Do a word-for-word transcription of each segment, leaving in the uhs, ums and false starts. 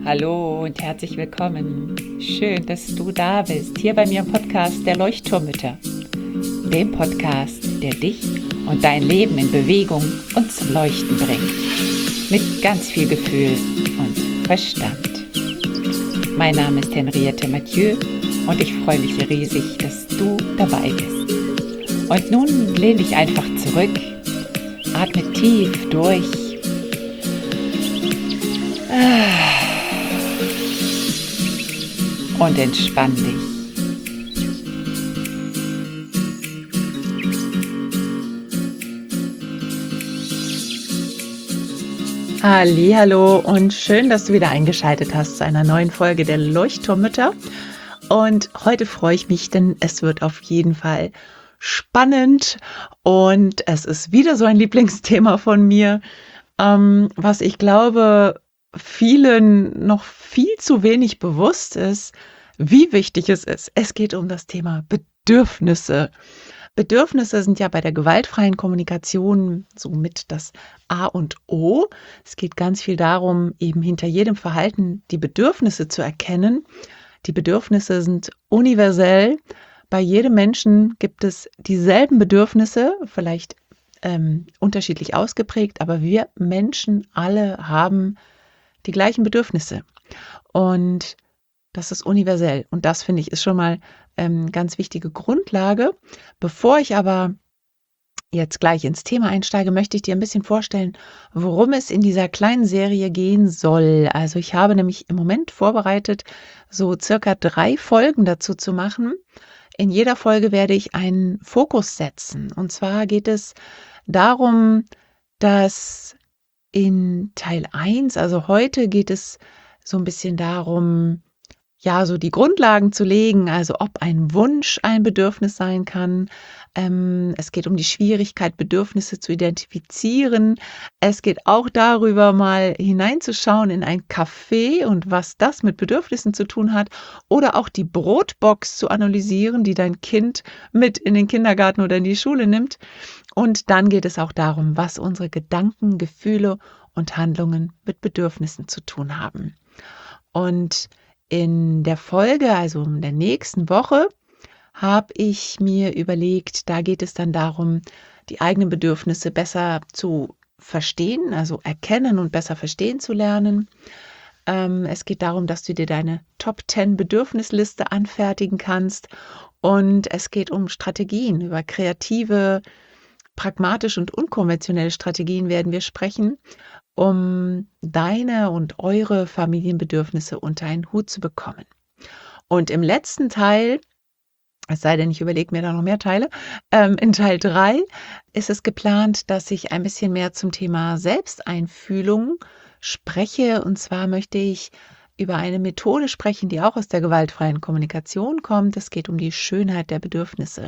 Hallo und herzlich willkommen. Schön, dass du da bist, hier bei mir im Podcast der Leuchtturmmütter. Dem Podcast, der dich und dein Leben in Bewegung und zum Leuchten bringt. Mit ganz viel Gefühl und Verstand. Mein Name ist Henriette Mathieu und ich freue mich riesig, dass du dabei bist. Und nun lehn dich einfach zurück, atme tief durch. Und entspann dich. Hallihallo und schön, dass du wieder eingeschaltet hast zu einer neuen Folge der Leuchtturmmütter. Und heute freue ich mich, denn es wird auf jeden Fall spannend und es ist wieder so ein Lieblingsthema von mir, ähm, was ich glaube, vielen noch viel zu wenig bewusst ist, wie wichtig es ist. Es geht um das Thema Bedürfnisse. Bedürfnisse sind ja bei der gewaltfreien Kommunikation somit das A und O. Es geht ganz viel darum, eben hinter jedem Verhalten die Bedürfnisse zu erkennen. Die Bedürfnisse sind universell. Bei jedem Menschen gibt es dieselben Bedürfnisse, vielleicht ähm, unterschiedlich ausgeprägt, aber wir Menschen alle haben die gleichen Bedürfnisse. Und das ist universell. Und das, finde ich, ist schon mal ähm, ganz wichtige Grundlage. Bevor ich aber jetzt gleich ins Thema einsteige, möchte ich dir ein bisschen vorstellen, worum es in dieser kleinen Serie gehen soll. Also ich habe nämlich im Moment vorbereitet, so circa drei Folgen dazu zu machen. In jeder Folge werde ich einen Fokus setzen. Und zwar geht es darum, dass in Teil eins, also heute geht es so ein bisschen darum, ja, so die Grundlagen zu legen, also ob ein Wunsch ein Bedürfnis sein kann. Ähm, es geht um die Schwierigkeit, Bedürfnisse zu identifizieren. Es geht auch darüber, mal hineinzuschauen in ein Café und was das mit Bedürfnissen zu tun hat. Oder auch die Brotbox zu analysieren, die dein Kind mit in den Kindergarten oder in die Schule nimmt. Und dann geht es auch darum, was unsere Gedanken, Gefühle und Handlungen mit Bedürfnissen zu tun haben. Und in der Folge, also in der nächsten Woche, habe ich mir überlegt, da geht es dann darum, die eigenen Bedürfnisse besser zu verstehen, also erkennen und besser verstehen zu lernen. Ähm, es geht darum, dass du dir deine Top zehn Bedürfnisliste anfertigen kannst. Und es geht um Strategien, über kreative, pragmatische und unkonventionelle Strategien werden wir sprechen, um deine und eure Familienbedürfnisse unter einen Hut zu bekommen. Und im letzten Teil, es sei denn, ich überlege mir da noch mehr Teile, ähm, in Teil drei ist es geplant, dass ich ein bisschen mehr zum Thema Selbsteinfühlung spreche. Und zwar möchte ich über eine Methode sprechen, die auch aus der gewaltfreien Kommunikation kommt. Es geht um die Schönheit der Bedürfnisse.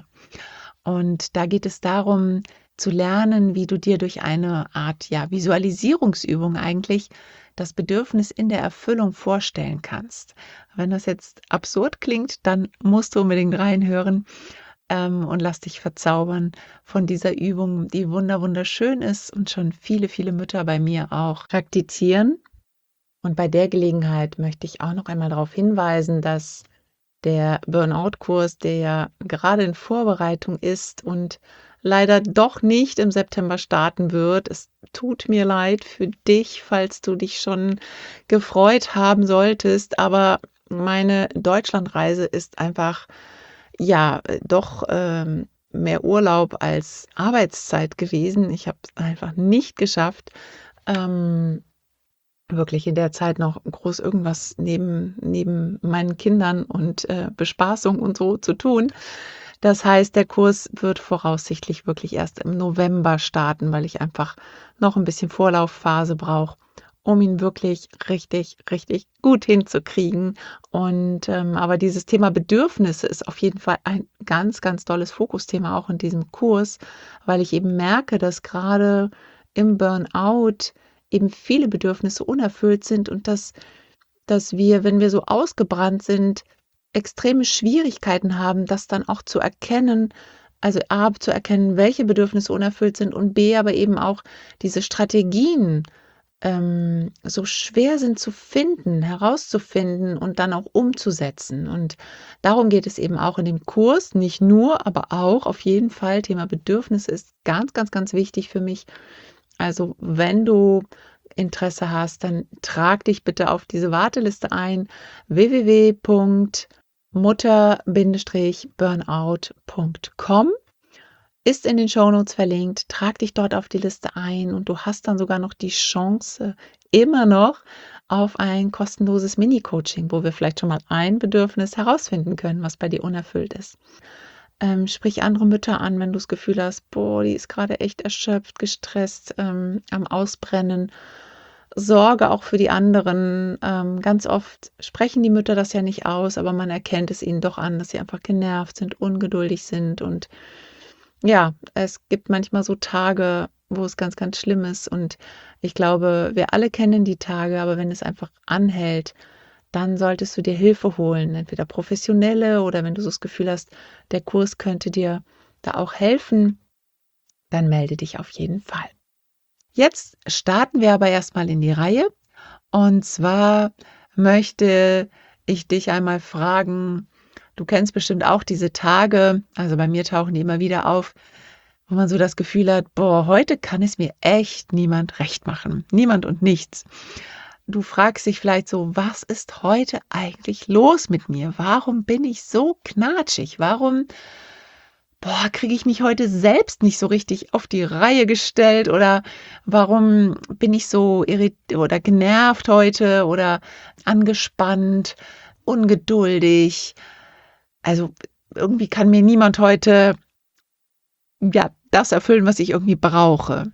Und da geht es darum, zu lernen, wie du dir durch eine Art ja, Visualisierungsübung eigentlich das Bedürfnis in der Erfüllung vorstellen kannst. Wenn das jetzt absurd klingt, dann musst du unbedingt reinhören ähm, und lass dich verzaubern von dieser Übung, die wunder wunderschön ist und schon viele, viele Mütter bei mir auch praktizieren. Und bei der Gelegenheit möchte ich auch noch einmal darauf hinweisen, dass der Burnout-Kurs, der ja gerade in Vorbereitung ist und leider doch nicht im September starten wird. Es tut mir leid für dich, falls du dich schon gefreut haben solltest, aber meine Deutschlandreise ist einfach, ja, doch ähm, mehr Urlaub als Arbeitszeit gewesen. Ich habe es einfach nicht geschafft, ähm, wirklich in der Zeit noch groß irgendwas neben, neben meinen Kindern und äh, Bespaßung und so zu tun. Das heißt, der Kurs wird voraussichtlich wirklich erst im November starten, weil ich einfach noch ein bisschen Vorlaufphase brauche, um ihn wirklich richtig, richtig gut hinzukriegen. Und ähm, aber dieses Thema Bedürfnisse ist auf jeden Fall ein ganz, ganz tolles Fokusthema auch in diesem Kurs, weil ich eben merke, dass gerade im Burnout eben viele Bedürfnisse unerfüllt sind und dass, dass wir, wenn wir so ausgebrannt sind, extreme Schwierigkeiten haben, das dann auch zu erkennen, also A, zu erkennen, welche Bedürfnisse unerfüllt sind und B, aber eben auch diese Strategien ähm, so schwer sind zu finden, herauszufinden und dann auch umzusetzen. Und darum geht es eben auch in dem Kurs, nicht nur, aber auch auf jeden Fall. Thema Bedürfnisse ist ganz, ganz, ganz wichtig für mich. Also wenn du Interesse hast, dann trag dich bitte auf diese Warteliste ein: w w w punkt mutter burnout punkt com ist in den Shownotes verlinkt. Trag dich dort auf die Liste ein und du hast dann sogar noch die Chance immer noch auf ein kostenloses Mini-Coaching, wo wir vielleicht schon mal ein Bedürfnis herausfinden können, was bei dir unerfüllt ist. Ähm, sprich andere Mütter an, wenn du das Gefühl hast, boah, die ist gerade echt erschöpft, gestresst, ähm, am Ausbrennen. Sorge auch für die anderen. Ähm, ganz oft sprechen die Mütter das ja nicht aus, aber man erkennt es ihnen doch an, dass sie einfach genervt sind, ungeduldig sind. Und ja, es gibt manchmal so Tage, wo es ganz, ganz schlimm ist. Und ich glaube, wir alle kennen die Tage, aber wenn es einfach anhält, dann solltest du dir Hilfe holen, entweder professionelle oder wenn du so das Gefühl hast, der Kurs könnte dir da auch helfen, dann melde dich auf jeden Fall. Jetzt starten wir aber erstmal in die Reihe. Und zwar möchte ich dich einmal fragen, du kennst bestimmt auch diese Tage, also bei mir tauchen die immer wieder auf, wo man so das Gefühl hat, boah, heute kann es mir echt niemand recht machen. Niemand und nichts. Du fragst dich vielleicht so, was ist heute eigentlich los mit mir? Warum bin ich so knatschig? Warum, boah, kriege ich mich heute selbst nicht so richtig auf die Reihe gestellt? Oder warum bin ich so irritiert oder genervt heute oder angespannt, ungeduldig? Also irgendwie kann mir niemand heute ja das erfüllen, was ich irgendwie brauche.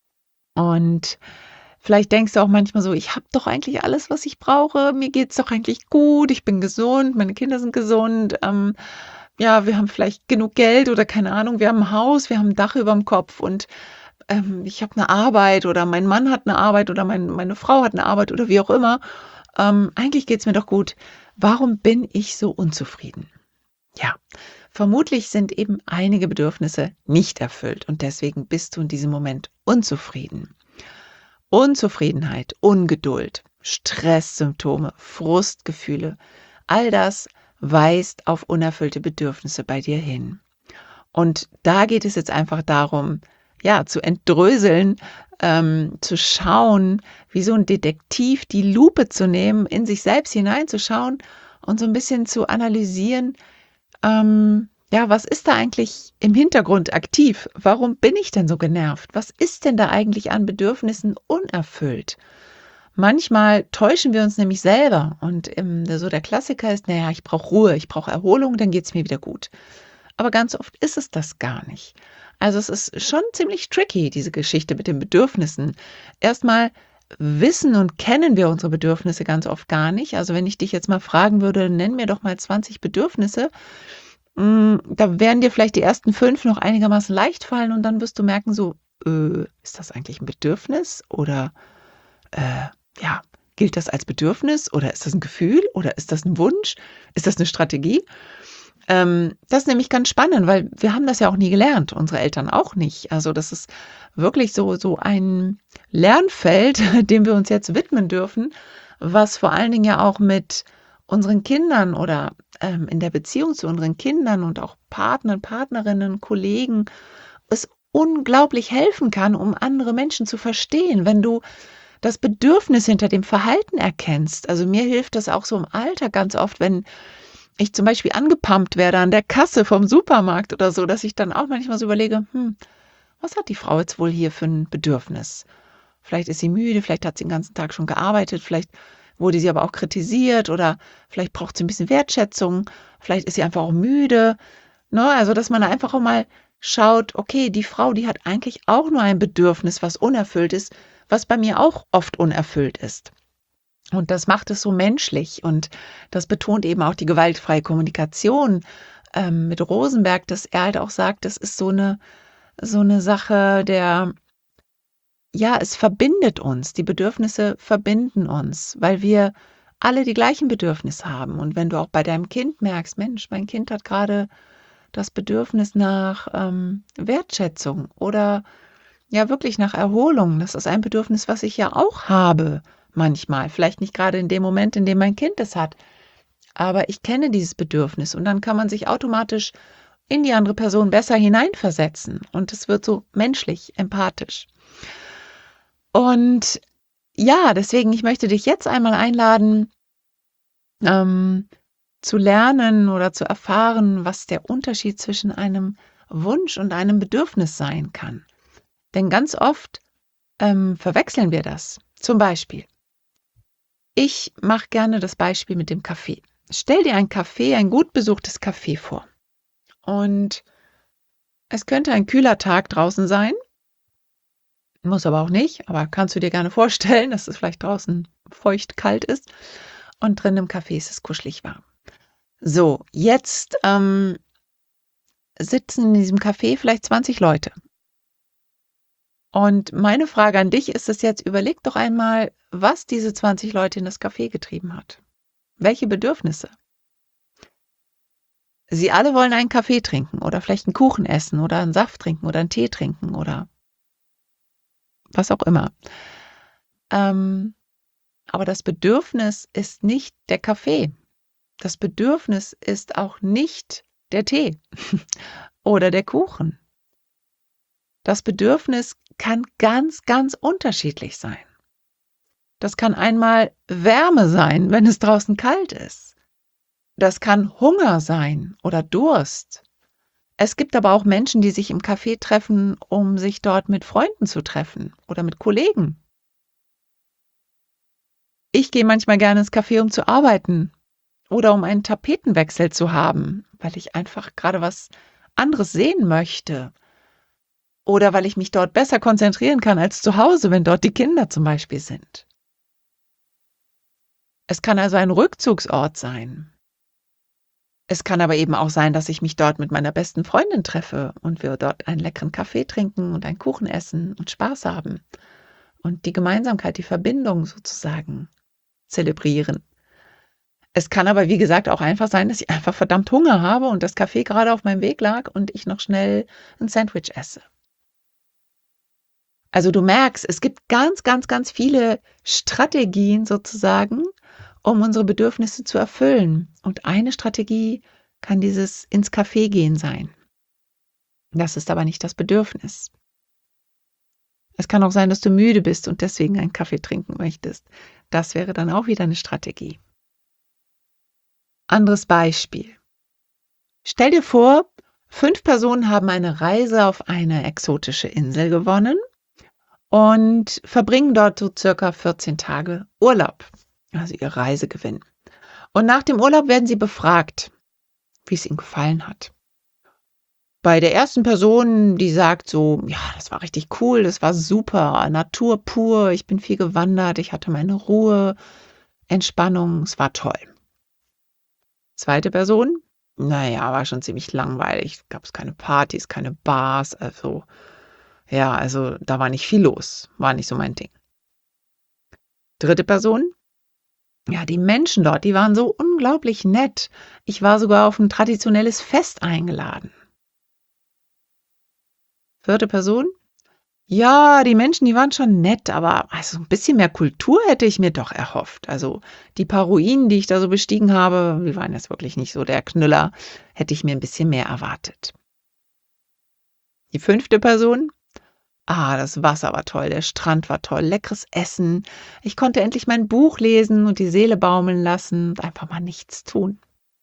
Und vielleicht denkst du auch manchmal so, ich habe doch eigentlich alles, was ich brauche. Mir geht's doch eigentlich gut. Ich bin gesund, meine Kinder sind gesund. Ähm, ja, wir haben vielleicht genug Geld oder keine Ahnung. Wir haben ein Haus, wir haben ein Dach über dem Kopf und ähm, ich habe eine Arbeit oder mein Mann hat eine Arbeit oder mein, meine Frau hat eine Arbeit oder wie auch immer. Ähm, eigentlich geht's mir doch gut. Warum bin ich so unzufrieden? Ja, vermutlich sind eben einige Bedürfnisse nicht erfüllt und deswegen bist du in diesem Moment unzufrieden. Unzufriedenheit, Ungeduld, Stresssymptome, Frustgefühle, all das weist auf unerfüllte Bedürfnisse bei dir hin. Und da geht es jetzt einfach darum, ja, zu entdröseln, ähm, zu schauen, wie so ein Detektiv die Lupe zu nehmen, in sich selbst hineinzuschauen und so ein bisschen zu analysieren, ähm, ja, was ist da eigentlich im Hintergrund aktiv? Warum bin ich denn so genervt? Was ist denn da eigentlich an Bedürfnissen unerfüllt? Manchmal täuschen wir uns nämlich selber und ähm, so der Klassiker ist, naja, ich brauche Ruhe, ich brauche Erholung, dann geht es mir wieder gut. Aber ganz oft ist es das gar nicht. Also es ist schon ziemlich tricky, diese Geschichte mit den Bedürfnissen. Erstmal wissen und kennen wir unsere Bedürfnisse ganz oft gar nicht. Also wenn ich dich jetzt mal fragen würde, nenn mir doch mal zwanzig Bedürfnisse, mm, da werden dir vielleicht die ersten fünf noch einigermaßen leicht fallen und dann wirst du merken, so, äh, ist das eigentlich ein Bedürfnis oder äh, ja, gilt das als Bedürfnis oder ist das ein Gefühl oder ist das ein Wunsch? Ist das eine Strategie? Ähm, das ist nämlich ganz spannend, weil wir haben das ja auch nie gelernt, unsere Eltern auch nicht. Also das ist wirklich so, so ein Lernfeld, dem wir uns jetzt widmen dürfen, was vor allen Dingen ja auch mit unseren Kindern oder ähm, in der Beziehung zu unseren Kindern und auch Partnern, Partnerinnen, Kollegen es unglaublich helfen kann, um andere Menschen zu verstehen, wenn du das Bedürfnis hinter dem Verhalten erkennst. Also mir hilft das auch so im Alltag ganz oft, wenn ich zum Beispiel angepumpt werde an der Kasse vom Supermarkt oder so, dass ich dann auch manchmal so überlege, hm, was hat die Frau jetzt wohl hier für ein Bedürfnis? Vielleicht ist sie müde, vielleicht hat sie den ganzen Tag schon gearbeitet, vielleicht wurde sie aber auch kritisiert oder vielleicht braucht sie ein bisschen Wertschätzung, vielleicht ist sie einfach auch müde. Ne? Also, dass man einfach auch mal schaut, okay, die Frau, die hat eigentlich auch nur ein Bedürfnis, was unerfüllt ist, was bei mir auch oft unerfüllt ist. Und das macht es so menschlich und das betont eben auch die gewaltfreie Kommunikation ähm, mit Rosenberg, dass er halt auch sagt, das ist so eine, so eine Sache der, ja, es verbindet uns, die Bedürfnisse verbinden uns, weil wir alle die gleichen Bedürfnisse haben. Und wenn du auch bei deinem Kind merkst, Mensch, mein Kind hat gerade das Bedürfnis nach ähm, Wertschätzung oder ja wirklich nach Erholung. Das ist ein Bedürfnis, was ich ja auch habe manchmal. Vielleicht nicht gerade in dem Moment, in dem mein Kind es hat, aber ich kenne dieses Bedürfnis und dann kann man sich automatisch in die andere Person besser hineinversetzen und es wird so menschlich, empathisch. Und ja, deswegen, ich möchte dich jetzt einmal einladen, ähm, zu lernen oder zu erfahren, was der Unterschied zwischen einem Wunsch und einem Bedürfnis sein kann. Denn ganz oft ähm, verwechseln wir das. Zum Beispiel, ich mache gerne das Beispiel mit dem Kaffee. Stell dir ein Café, ein gut besuchtes Café vor. Und es könnte ein kühler Tag draußen sein, muss aber auch nicht, aber kannst du dir gerne vorstellen, dass es vielleicht draußen feucht kalt ist und drin im Café ist es kuschelig warm. So, jetzt ähm, sitzen in diesem Café vielleicht zwanzig Leute. Und meine Frage an dich ist es jetzt, überleg doch einmal, was diese zwanzig Leute in das Café getrieben hat. Welche Bedürfnisse? Sie alle wollen einen Kaffee trinken oder vielleicht einen Kuchen essen oder einen Saft trinken oder einen Tee trinken oder was auch immer. Ähm, aber das Bedürfnis ist nicht der Kaffee. Das Bedürfnis ist auch nicht der Tee oder der Kuchen. Das Bedürfnis kann ganz, ganz unterschiedlich sein. Das kann einmal Wärme sein, wenn es draußen kalt ist. Das kann Hunger sein oder Durst. Es gibt aber auch Menschen, die sich im Café treffen, um sich dort mit Freunden zu treffen oder mit Kollegen. Ich gehe manchmal gerne ins Café, um zu arbeiten oder um einen Tapetenwechsel zu haben, weil ich einfach gerade was anderes sehen möchte. Oder weil ich mich dort besser konzentrieren kann als zu Hause, wenn dort die Kinder zum Beispiel sind. Es kann also ein Rückzugsort sein. Es kann aber eben auch sein, dass ich mich dort mit meiner besten Freundin treffe und wir dort einen leckeren Kaffee trinken und einen Kuchen essen und Spaß haben und die Gemeinsamkeit, die Verbindung sozusagen zelebrieren. Es kann aber, wie gesagt, auch einfach sein, dass ich einfach verdammt Hunger habe und das Kaffee gerade auf meinem Weg lag und ich noch schnell ein Sandwich esse. Also du merkst, es gibt ganz, ganz, ganz viele Strategien sozusagen, um unsere Bedürfnisse zu erfüllen. Und eine Strategie kann dieses ins Café gehen sein. Das ist aber nicht das Bedürfnis. Es kann auch sein, dass du müde bist und deswegen einen Kaffee trinken möchtest. Das wäre dann auch wieder eine Strategie. Anderes Beispiel. Stell dir vor, fünf Personen haben eine Reise auf eine exotische Insel gewonnen und verbringen dort so circa vierzehn Tage Urlaub, also ihr Reisegewinn. Und nach dem Urlaub werden sie befragt, wie es ihnen gefallen hat. Bei der ersten Person, die sagt so, ja, das war richtig cool, das war super, Natur pur, ich bin viel gewandert, ich hatte meine Ruhe, Entspannung, es war toll. Zweite Person, naja, war schon ziemlich langweilig, gab es keine Partys, keine Bars, also ja, also da war nicht viel los, war nicht so mein Ding. Dritte Person, ja, die Menschen dort, die waren so unglaublich nett. Ich war sogar auf ein traditionelles Fest eingeladen. Vierte Person, ja, die Menschen, die waren schon nett, aber also ein bisschen mehr Kultur hätte ich mir doch erhofft. Also die paar Ruinen, die ich da so bestiegen habe, die waren jetzt wirklich nicht so der Knüller, hätte ich mir ein bisschen mehr erwartet. Die fünfte Person, ah, das Wasser war toll, der Strand war toll, leckeres Essen. Ich konnte endlich mein Buch lesen und die Seele baumeln lassen und einfach mal nichts tun.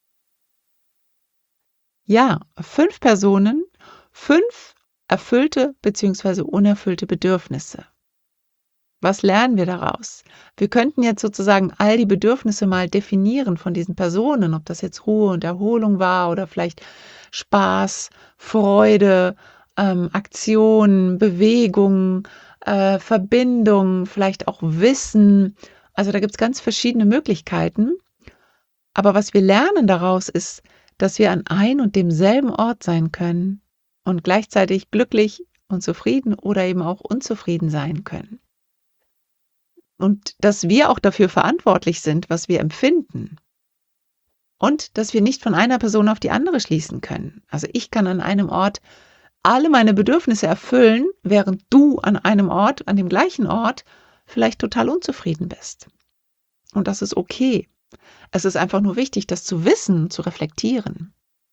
Ja, fünf Personen, fünf erfüllte bzw. unerfüllte Bedürfnisse. Was lernen wir daraus? Wir könnten jetzt sozusagen all die Bedürfnisse mal definieren von diesen Personen, ob das jetzt Ruhe und Erholung war oder vielleicht Spaß, Freude, ähm, Aktion, Bewegung, äh, Verbindung, vielleicht auch Wissen. Also da gibt es ganz verschiedene Möglichkeiten. Aber was wir lernen daraus ist, dass wir an ein und demselben Ort sein können und gleichzeitig glücklich und zufrieden oder eben auch unzufrieden sein können. Und dass wir auch dafür verantwortlich sind, was wir empfinden. Und dass wir nicht von einer Person auf die andere schließen können. Also ich kann an einem Ort alle meine Bedürfnisse erfüllen, während du an einem Ort, an dem gleichen Ort, vielleicht total unzufrieden bist. Und das ist okay. Es ist einfach nur wichtig, das zu wissen, zu reflektieren.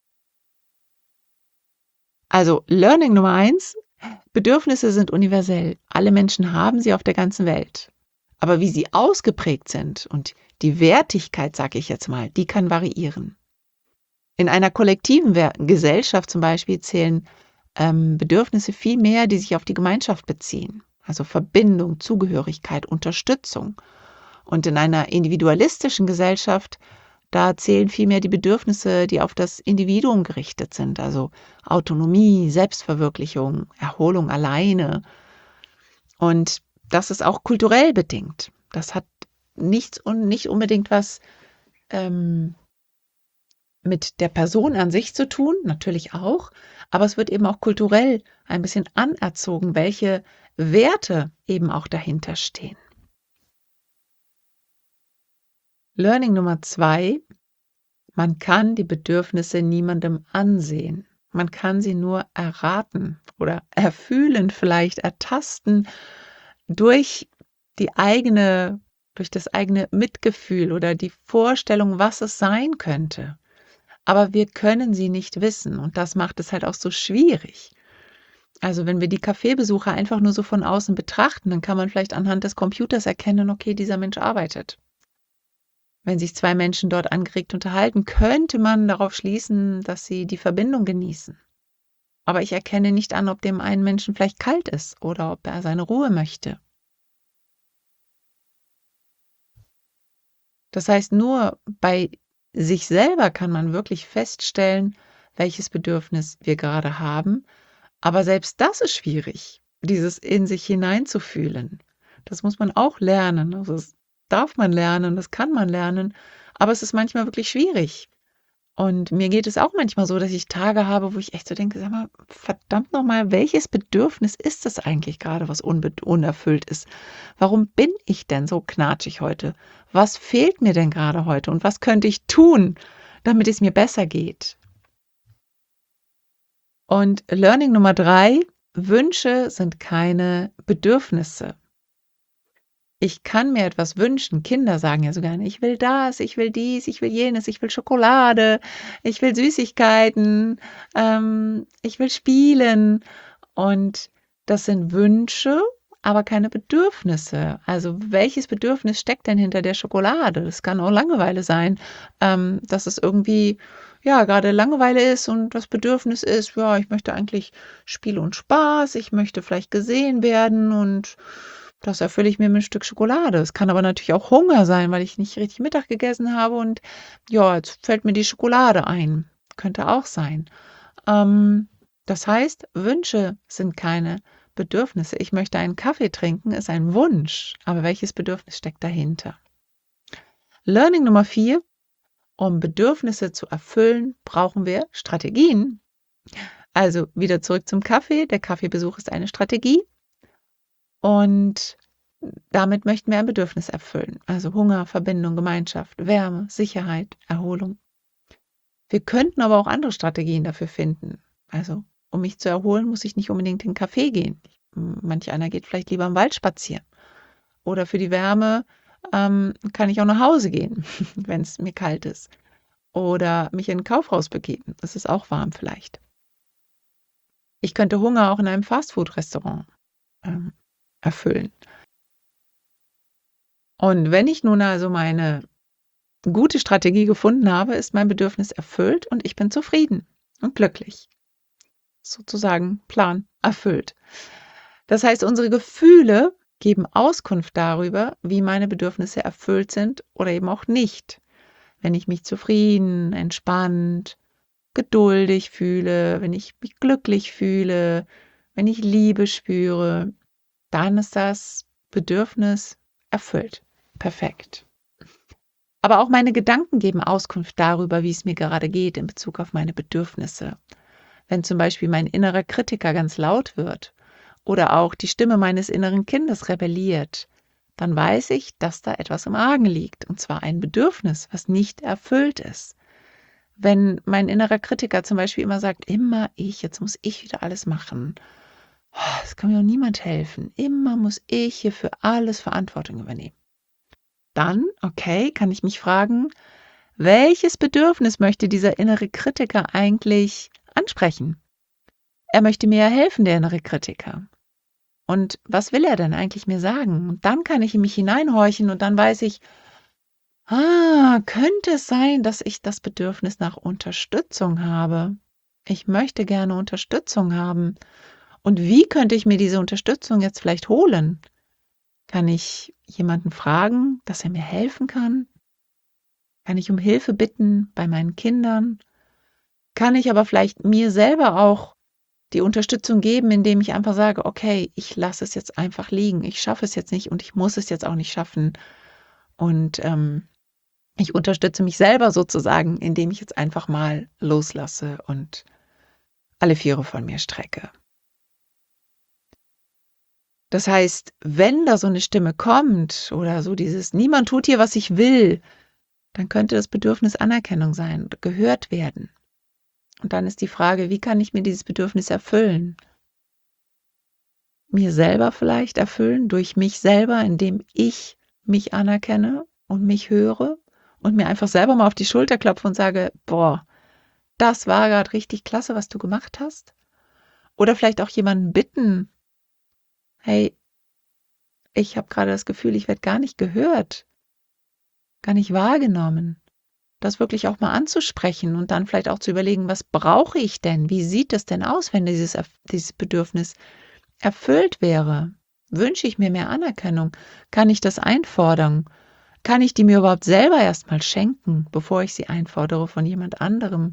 Also Learning Nummer eins, Bedürfnisse sind universell. Alle Menschen haben sie auf der ganzen Welt. Aber wie sie ausgeprägt sind und die Wertigkeit, sage ich jetzt mal, die kann variieren. In einer kollektiven Gesellschaft zum Beispiel zählen ähm, Bedürfnisse viel mehr, die sich auf die Gemeinschaft beziehen. Also Verbindung, Zugehörigkeit, Unterstützung. Und in einer individualistischen Gesellschaft, da zählen vielmehr die Bedürfnisse, die auf das Individuum gerichtet sind. Also Autonomie, Selbstverwirklichung, Erholung alleine. Und das ist auch kulturell bedingt. Das hat nichts und nicht unbedingt was ähm, mit der Person an sich zu tun, natürlich auch, aber es wird eben auch kulturell ein bisschen anerzogen, welche Werte eben auch dahinter stehen. Learning Nummer zwei, man kann die Bedürfnisse niemandem ansehen. Man kann sie nur erraten oder erfühlen, vielleicht ertasten durch die eigene, durch das eigene Mitgefühl oder die Vorstellung, was es sein könnte. Aber wir können sie nicht wissen und das macht es halt auch so schwierig. Also wenn wir die Kaffeebesucher einfach nur so von außen betrachten, dann kann man vielleicht anhand des Computers erkennen, okay, dieser Mensch arbeitet. Wenn sich zwei Menschen dort angeregt unterhalten, könnte man darauf schließen, dass sie die Verbindung genießen. Aber ich erkenne nicht an, ob dem einen Menschen vielleicht kalt ist oder ob er seine Ruhe möchte. Das heißt, nur bei sich selber kann man wirklich feststellen, welches Bedürfnis wir gerade haben. Aber selbst das ist schwierig, dieses in sich hineinzufühlen. Das muss man auch lernen. Also das darf man lernen, das kann man lernen. Aber es ist manchmal wirklich schwierig. Und mir geht es auch manchmal so, dass ich Tage habe, wo ich echt so denke, sag mal, verdammt nochmal, welches Bedürfnis ist das eigentlich gerade, was unerfüllt ist? Warum bin ich denn so knatschig heute? Was fehlt mir denn gerade heute? Und was könnte ich tun, damit es mir besser geht? Und Learning Nummer drei, Wünsche sind keine Bedürfnisse. Ich kann mir etwas wünschen. Kinder sagen ja so gerne, ich will das, ich will dies, ich will jenes, ich will Schokolade, ich will Süßigkeiten, ähm, ich will spielen. Und das sind Wünsche, aber keine Bedürfnisse. Also welches Bedürfnis steckt denn hinter der Schokolade? Das kann auch Langeweile sein, ähm, dass es irgendwie, ja, gerade Langeweile ist und das Bedürfnis ist, ja, ich möchte eigentlich Spiel und Spaß, ich möchte vielleicht gesehen werden und das erfülle ich mir mit 'n Stück Schokolade. Es kann aber natürlich auch Hunger sein, weil ich nicht richtig Mittag gegessen habe und ja, jetzt fällt mir die Schokolade ein. Könnte auch sein. Ähm, das heißt, Wünsche sind keine Bedürfnisse. Ich möchte einen Kaffee trinken, ist ein Wunsch, aber welches Bedürfnis steckt dahinter? Learning Nummer vier, um Bedürfnisse zu erfüllen, brauchen wir Strategien. Also wieder zurück zum Kaffee. Der Kaffeebesuch ist eine Strategie. Und damit möchten wir ein Bedürfnis erfüllen. Also Hunger, Verbindung, Gemeinschaft, Wärme, Sicherheit, Erholung. Wir könnten aber auch andere Strategien dafür finden. Also um mich zu erholen, muss ich nicht unbedingt in den Café gehen. Manch einer geht vielleicht lieber im Wald spazieren. Oder für die Wärme ähm, kann ich auch nach Hause gehen, wenn es mir kalt ist. Oder mich in ein Kaufhaus begeben. Es ist auch warm vielleicht. Ich könnte Hunger auch in einem Fastfood-Restaurant ähm, erfüllen. Und wenn ich nun also meine gute Strategie gefunden habe, ist mein Bedürfnis erfüllt und ich bin zufrieden und glücklich. Sozusagen Plan erfüllt. Das heißt, unsere Gefühle geben Auskunft darüber, wie meine Bedürfnisse erfüllt sind oder eben auch nicht. Wenn ich mich zufrieden, entspannt, geduldig fühle, wenn ich mich glücklich fühle, wenn ich Liebe spüre, dann ist das Bedürfnis erfüllt. Perfekt. Aber auch meine Gedanken geben Auskunft darüber, wie es mir gerade geht in Bezug auf meine Bedürfnisse. Wenn zum Beispiel mein innerer Kritiker ganz laut wird oder auch die Stimme meines inneren Kindes rebelliert, dann weiß ich, dass da etwas im Argen liegt, und zwar ein Bedürfnis, was nicht erfüllt ist. Wenn mein innerer Kritiker zum Beispiel immer sagt, immer ich, jetzt muss ich wieder alles machen. Es kann mir auch niemand helfen. Immer muss ich hier für alles Verantwortung übernehmen. Dann, okay, kann ich mich fragen, welches Bedürfnis möchte dieser innere Kritiker eigentlich ansprechen? Er möchte mir ja helfen, der innere Kritiker. Und was will er denn eigentlich mir sagen? Und dann kann ich in mich hineinhorchen und dann weiß ich, ah, könnte es sein, dass ich das Bedürfnis nach Unterstützung habe? Ich möchte gerne Unterstützung haben. Und wie könnte ich mir diese Unterstützung jetzt vielleicht holen? Kann ich jemanden fragen, dass er mir helfen kann? Kann ich um Hilfe bitten bei meinen Kindern? Kann ich aber vielleicht mir selber auch die Unterstützung geben, indem ich einfach sage, okay, ich lasse es jetzt einfach liegen. Ich schaffe es jetzt nicht und ich muss es jetzt auch nicht schaffen. Und ähm, ich unterstütze mich selber sozusagen, indem ich jetzt einfach mal loslasse und alle Viere von mir strecke. Das heißt, wenn da so eine Stimme kommt oder so dieses Niemand tut hier, was ich will, dann könnte das Bedürfnis Anerkennung sein, gehört werden. Und dann ist die Frage, wie kann ich mir dieses Bedürfnis erfüllen? Mir selber vielleicht erfüllen, durch mich selber, indem ich mich anerkenne und mich höre und mir einfach selber mal auf die Schulter klopfe und sage, boah, das war gerade richtig klasse, was du gemacht hast. Oder vielleicht auch jemanden bitten, hey, ich habe gerade das Gefühl, ich werde gar nicht gehört, gar nicht wahrgenommen. Das wirklich auch mal anzusprechen und dann vielleicht auch zu überlegen, was brauche ich denn? Wie sieht es denn aus, wenn dieses, dieses Bedürfnis erfüllt wäre? Wünsche ich mir mehr Anerkennung? Kann ich das einfordern? Kann ich die mir überhaupt selber erstmal schenken, bevor ich sie einfordere von jemand anderem?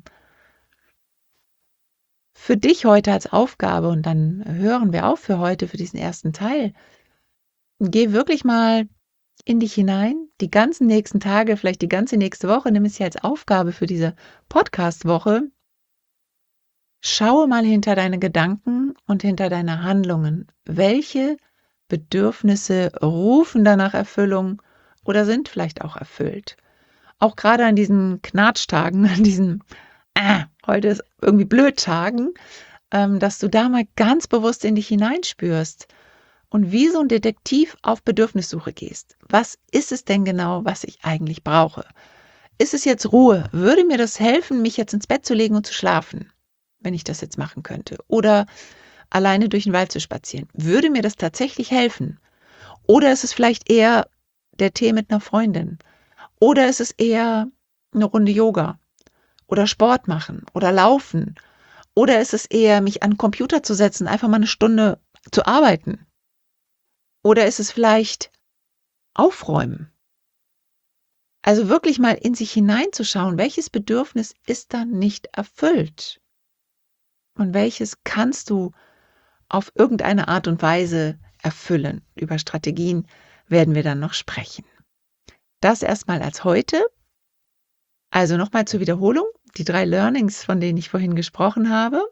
Für dich heute als Aufgabe, und dann hören wir auf für heute, für diesen ersten Teil, geh wirklich mal in dich hinein, die ganzen nächsten Tage, vielleicht die ganze nächste Woche, nimm es ja als Aufgabe für diese Podcast-Woche. Schaue mal hinter deine Gedanken und hinter deine Handlungen. Welche Bedürfnisse rufen danach Erfüllung oder sind vielleicht auch erfüllt? Auch gerade an diesen Knatschtagen, an diesen äh, heute ist irgendwie blöd Tagen, ähm, dass du da mal ganz bewusst in dich hineinspürst und wie so ein Detektiv auf Bedürfnissuche gehst. Was ist es denn genau, was ich eigentlich brauche? Ist es jetzt Ruhe? Würde mir das helfen, mich jetzt ins Bett zu legen und zu schlafen, wenn ich das jetzt machen könnte? Oder alleine durch den Wald zu spazieren? Würde mir das tatsächlich helfen? Oder ist es vielleicht eher der Tee mit einer Freundin? Oder ist es eher eine Runde Yoga? Oder Sport machen? Oder laufen? Oder ist es eher, mich an den Computer zu setzen, einfach mal eine Stunde zu arbeiten? Oder ist es vielleicht aufräumen? Also wirklich mal in sich hineinzuschauen, welches Bedürfnis ist da nicht erfüllt? Und welches kannst du auf irgendeine Art und Weise erfüllen? Über Strategien werden wir dann noch sprechen. Das erstmal als heute. Also nochmal zur Wiederholung, die drei Learnings, von denen ich vorhin gesprochen habe.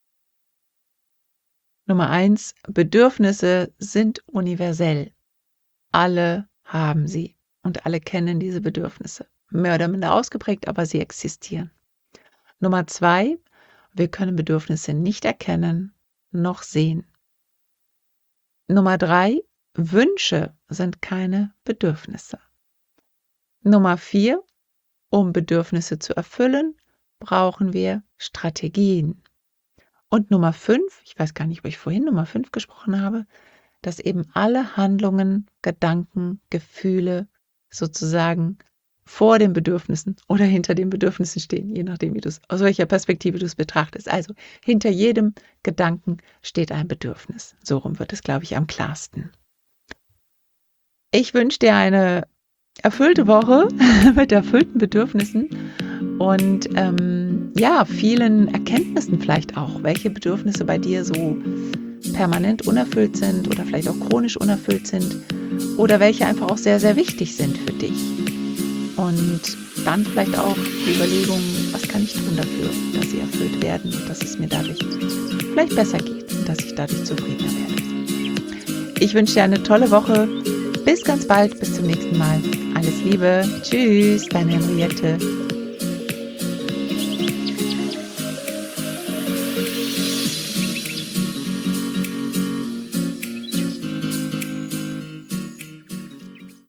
Nummer eins, Bedürfnisse sind universell. Alle haben sie und alle kennen diese Bedürfnisse. Mehr oder minder ausgeprägt, aber sie existieren. Nummer zwei, wir können Bedürfnisse nicht erkennen noch sehen. Nummer drei, Wünsche sind keine Bedürfnisse. Nummer vier, um Bedürfnisse zu erfüllen, brauchen wir Strategien. Und Nummer fünf, ich weiß gar nicht, ob ich vorhin Nummer fünf gesprochen habe, dass eben alle Handlungen, Gedanken, Gefühle sozusagen vor den Bedürfnissen oder hinter den Bedürfnissen stehen, je nachdem, wie du es, aus welcher Perspektive du es betrachtest. Also hinter jedem Gedanken steht ein Bedürfnis. So rum wird es, glaube ich, am klarsten. Ich wünsche dir eine erfüllte Woche mit erfüllten Bedürfnissen und ähm, ja, vielen Erkenntnissen vielleicht auch, welche Bedürfnisse bei dir so permanent unerfüllt sind oder vielleicht auch chronisch unerfüllt sind oder welche einfach auch sehr, sehr wichtig sind für dich. Und dann vielleicht auch die Überlegung, was kann ich tun dafür, dass sie erfüllt werden und dass es mir dadurch vielleicht besser geht und dass ich dadurch zufriedener werde. Ich wünsche dir eine tolle Woche. Bis ganz bald, bis zum nächsten Mal. Alles Liebe. Tschüss, deine Henriette.